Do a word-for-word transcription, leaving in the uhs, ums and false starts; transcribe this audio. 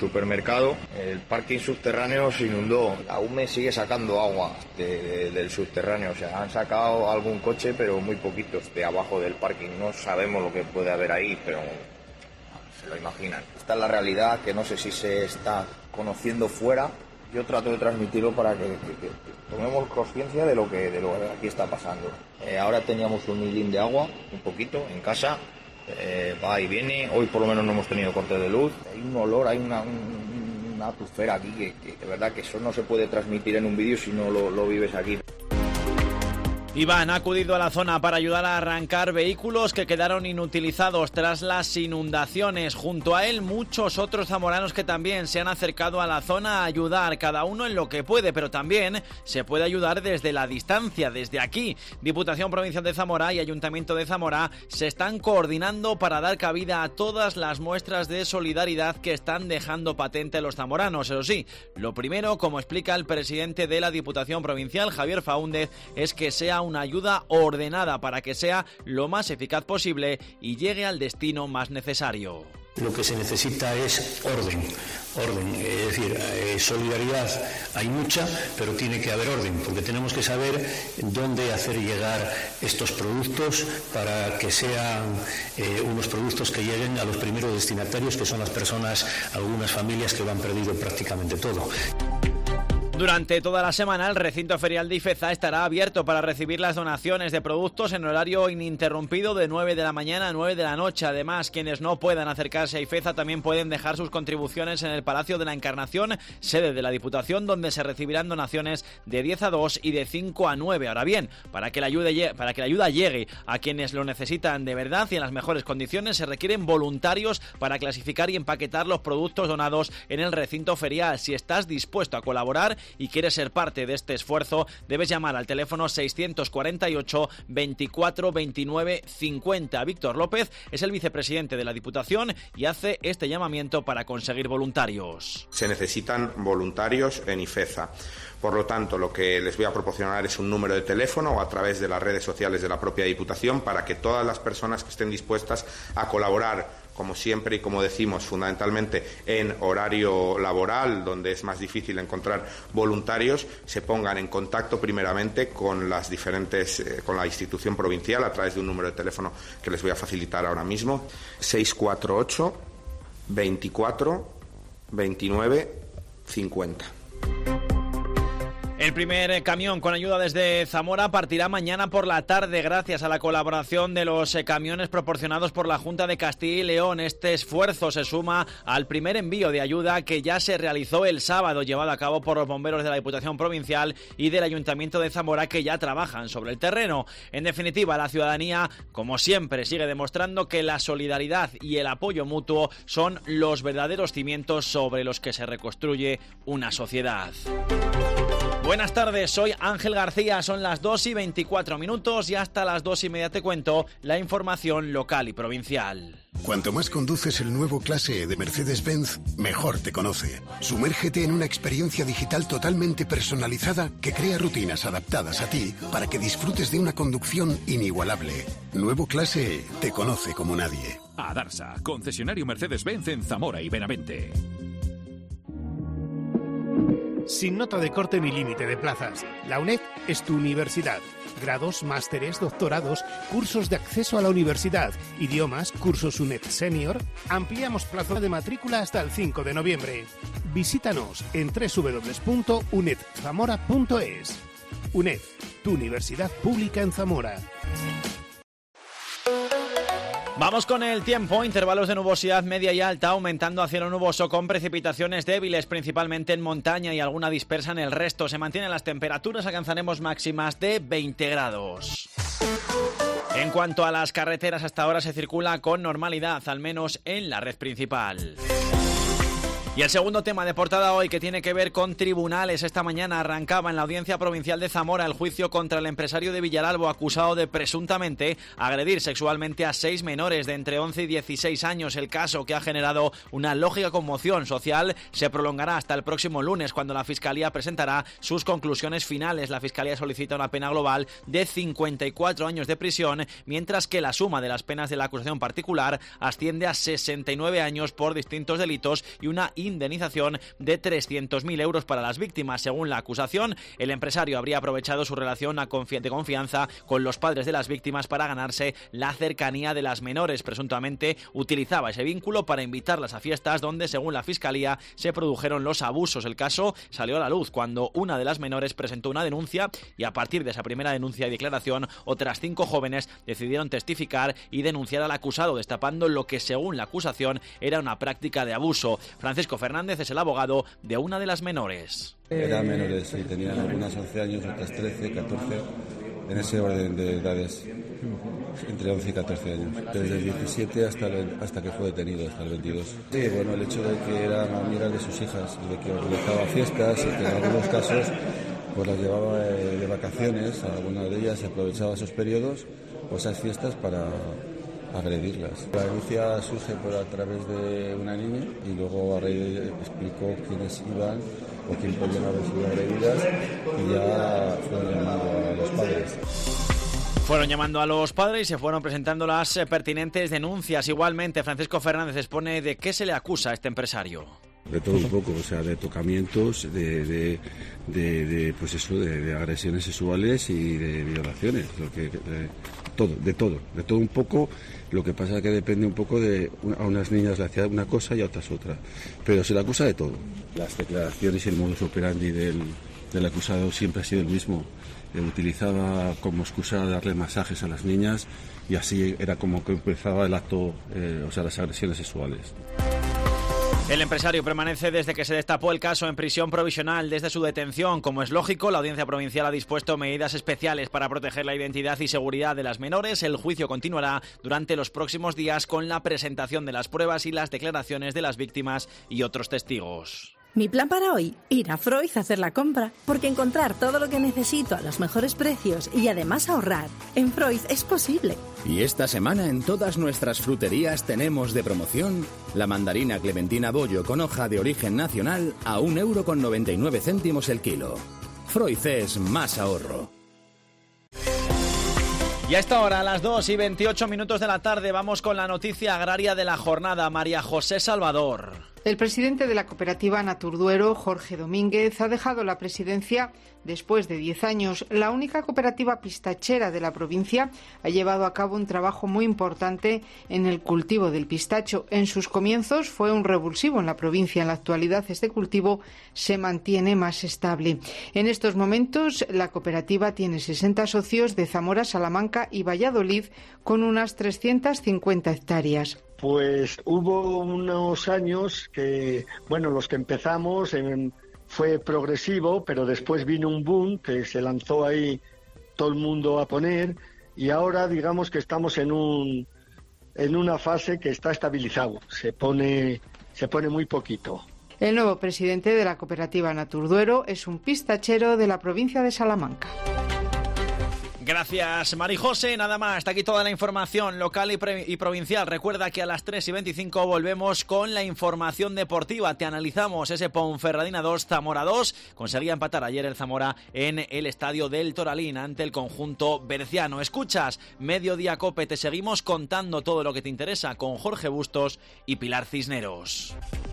supermercado, el parking subterráneo se inundó. La U M E sigue sacando agua de, de, del subterráneo, o sea, han sacado algún coche, pero muy poquitos de abajo del parking. No sabemos lo que puede haber ahí, pero se lo imaginan. Esta es la realidad que no sé si se está conociendo fuera. Yo trato de transmitirlo para que, que, que, que tomemos conciencia de lo que de lo que aquí está pasando. Eh, ahora teníamos un hilín de agua, un poquito, en casa, eh, va y viene. Hoy por lo menos no hemos tenido cortes de luz. Hay un olor, hay una, un, una atmósfera aquí que, que de verdad que eso no se puede transmitir en un vídeo si no lo, lo vives aquí. Iván ha acudido a la zona para ayudar a arrancar vehículos que quedaron inutilizados tras las inundaciones. Junto a él, muchos otros zamoranos que también se han acercado a la zona a ayudar, cada uno en lo que puede, pero también se puede ayudar desde la distancia, desde aquí. Diputación Provincial de Zamora y Ayuntamiento de Zamora se están coordinando para dar cabida a todas las muestras de solidaridad que están dejando patente los zamoranos. Eso sí, lo primero, como explica el presidente de la Diputación Provincial, Javier Faúndez, es que sea una ayuda ordenada para que sea lo más eficaz posible y llegue al destino más necesario. Lo que se necesita es orden, orden, es decir, eh, solidaridad hay mucha, pero tiene que haber orden, porque tenemos que saber dónde hacer llegar estos productos para que sean eh, unos productos que lleguen a los primeros destinatarios, que son las personas, algunas familias que lo han perdido prácticamente todo. Durante toda la semana, el recinto ferial de Ifeza estará abierto para recibir las donaciones de productos en horario ininterrumpido de nueve de la mañana a nueve de la noche. Además, quienes no puedan acercarse a Ifeza también pueden dejar sus contribuciones en el Palacio de la Encarnación, sede de la Diputación, donde se recibirán donaciones de diez a dos y de cinco a nueve. Ahora bien, para que la ayuda, para que la ayuda llegue a quienes lo necesitan de verdad y en las mejores condiciones, se requieren voluntarios para clasificar y empaquetar los productos donados en el recinto ferial. Si estás dispuesto a colaborar y quieres ser parte de este esfuerzo, debes llamar al teléfono seiscientos cuarenta y ocho, veinticuatro, veintinueve, cincuenta. Víctor López es el vicepresidente de la Diputación y hace este llamamiento para conseguir voluntarios. Se necesitan voluntarios en Ifeza. Por lo tanto, lo que les voy a proporcionar es un número de teléfono o a través de las redes sociales de la propia Diputación para que todas las personas que estén dispuestas a colaborar, como siempre y como decimos, fundamentalmente en horario laboral, donde es más difícil encontrar voluntarios, se pongan en contacto primeramente con las diferentes, eh, con la institución provincial a través de un número de teléfono que les voy a facilitar ahora mismo, seis cuatro ocho, veinticuatro, veintinueve, cincuenta. El primer camión con ayuda desde Zamora partirá mañana por la tarde gracias a la colaboración de los camiones proporcionados por la Junta de Castilla y León. Este esfuerzo se suma al primer envío de ayuda que ya se realizó el sábado, llevado a cabo por los bomberos de la Diputación Provincial y del Ayuntamiento de Zamora, que ya trabajan sobre el terreno. En definitiva, la ciudadanía, como siempre, sigue demostrando que la solidaridad y el apoyo mutuo son los verdaderos cimientos sobre los que se reconstruye una sociedad. Buenas tardes, soy Ángel García, son las dos y veinticuatro minutos y hasta las dos y media te cuento la información local y provincial. Cuanto más conduces el nuevo Clase E de Mercedes-Benz, mejor te conoce. Sumérgete en una experiencia digital totalmente personalizada que crea rutinas adaptadas a ti para que disfrutes de una conducción inigualable. Nuevo Clase E te conoce como nadie. Adarsa, concesionario Mercedes-Benz en Zamora y Benavente. Sin nota de corte ni límite de plazas, la UNED es tu universidad. Grados, másteres, doctorados, cursos de acceso a la universidad, idiomas, cursos UNED Senior. Ampliamos plazo de matrícula hasta el cinco de noviembre. Visítanos en doble u doble u doble u punto uned zamora punto es. UNED, tu universidad pública en Zamora. Vamos con el tiempo, intervalos de nubosidad media y alta, aumentando a cielo nuboso con precipitaciones débiles, principalmente en montaña y alguna dispersa en el resto. Se mantienen las temperaturas, alcanzaremos máximas de veinte grados. En cuanto a las carreteras, hasta ahora se circula con normalidad, al menos en la red principal. Y el segundo tema de portada hoy, que tiene que ver con tribunales. Esta mañana arrancaba en la Audiencia Provincial de Zamora el juicio contra el empresario de Villaralbo, acusado de presuntamente agredir sexualmente a seis menores de entre once y dieciséis años. El caso, que ha generado una lógica conmoción social, se prolongará hasta el próximo lunes, cuando la Fiscalía presentará sus conclusiones finales. La Fiscalía solicita una pena global de cincuenta y cuatro años de prisión, mientras que la suma de las penas de la acusación particular asciende a sesenta y nueve años por distintos delitos y una indemnización de trescientos mil euros para las víctimas. Según la acusación, el empresario habría aprovechado su relación de confianza con los padres de las víctimas para ganarse la cercanía de las menores. Presuntamente utilizaba ese vínculo para invitarlas a fiestas donde, según la Fiscalía, se produjeron los abusos. El caso salió a la luz cuando una de las menores presentó una denuncia y a partir de esa primera denuncia y declaración, otras cinco jóvenes decidieron testificar y denunciar al acusado, destapando lo que, según la acusación, era una práctica de abuso. Francisco Fernández es el abogado de una de las menores. Eran menores, sí, tenían algunas once años, otras trece, catorce, en ese orden de edades, entre once y catorce años, desde el diecisiete hasta, el, hasta que fue detenido, hasta el veintidós. Sí, bueno, el hecho de que eran amigas de sus hijas y de que organizaba fiestas y que en algunos casos pues las llevaba de vacaciones, algunas de ellas aprovechaba esos periodos o esas fiestas para agredirlas. La denuncia surge por a través de una niña y luego a raíz de explicó quiénes iban o quién podían haber sido agredidas y ya fueron llamando a los padres. Fueron llamando a los padres y se fueron presentando las pertinentes denuncias. Igualmente, Francisco Fernández expone de qué se le acusa a este empresario. De todo un poco, o sea, de tocamientos, de, de, de, de pues eso, de, de agresiones sexuales y de violaciones, lo que, de, todo, de todo, de todo un poco. Lo que pasa es que depende un poco de, a unas niñas le hacía una cosa y a otras otra, pero se le acusa de todo. Las declaraciones y el modus operandi del, del acusado siempre ha sido el mismo. Él utilizaba como excusa darle masajes a las niñas y así era como que empezaba el acto, eh, o sea, las agresiones sexuales. El empresario permanece desde que se destapó el caso en prisión provisional. Desde su detención, como es lógico, la Audiencia Provincial ha dispuesto medidas especiales para proteger la identidad y seguridad de las menores. El juicio continuará durante los próximos días con la presentación de las pruebas y las declaraciones de las víctimas y otros testigos. Mi plan para hoy, ir a Freud a hacer la compra, porque encontrar todo lo que necesito a los mejores precios y además ahorrar, en Freud es posible. Y esta semana en todas nuestras fruterías tenemos de promoción la mandarina Clementina Bollo con hoja de origen nacional a un euro con noventa y nueve céntimos el kilo. Freud es más ahorro. Y a esta hora, a las dos y veintiocho minutos de la tarde, vamos con la noticia agraria de la jornada. María José Salvador. El presidente de la cooperativa Naturduero, Jorge Domínguez, ha dejado la presidencia después de diez años. La única cooperativa pistachera de la provincia ha llevado a cabo un trabajo muy importante en el cultivo del pistacho. En sus comienzos fue un revulsivo en la provincia. En la actualidad este cultivo se mantiene más estable. En estos momentos la cooperativa tiene sesenta socios de Zamora, Salamanca y Valladolid con unas trescientas cincuenta hectáreas. Pues hubo unos años que, bueno, los que empezamos en, fue progresivo, pero después vino un boom que se lanzó ahí todo el mundo a poner y ahora digamos que estamos en un en una fase que está estabilizado, se pone se pone muy poquito. El nuevo presidente de la cooperativa Naturduero es un pistachero de la provincia de Salamanca. Gracias, Marijose. Nada más, hasta aquí toda la información local y, pre- y provincial. Recuerda que a las tres y veinticinco volvemos con la información deportiva. Te analizamos ese Ponferradina dos, Zamora dos. Conseguía empatar ayer el Zamora en el estadio del Toralín ante el conjunto berciano. Escuchas Mediodía Cope. Te seguimos contando todo lo que te interesa con Jorge Bustos y Pilar Cisneros.